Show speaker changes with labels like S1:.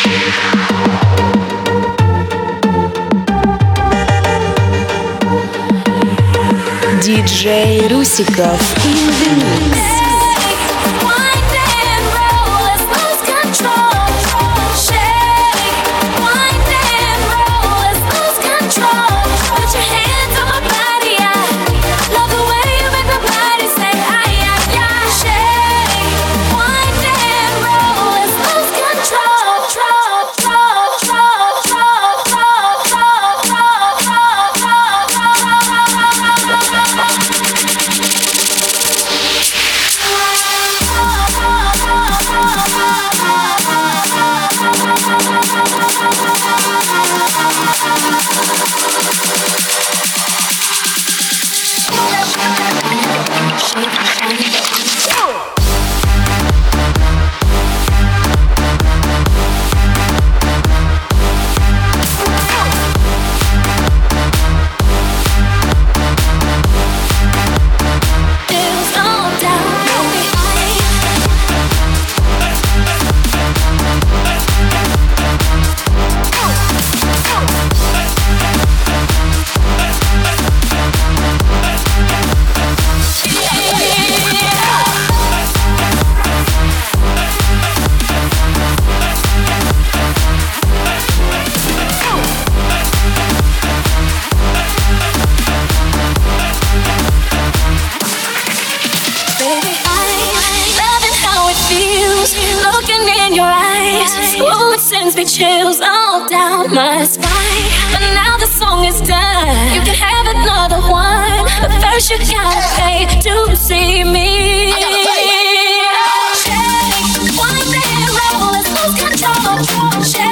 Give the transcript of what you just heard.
S1: Диджей Русиков in the mix.
S2: Sends me chills all down my spine. But now the song is done. You can have another one, but first you gotta pay to see me. Shake, one day roll, let's lose control. Shake.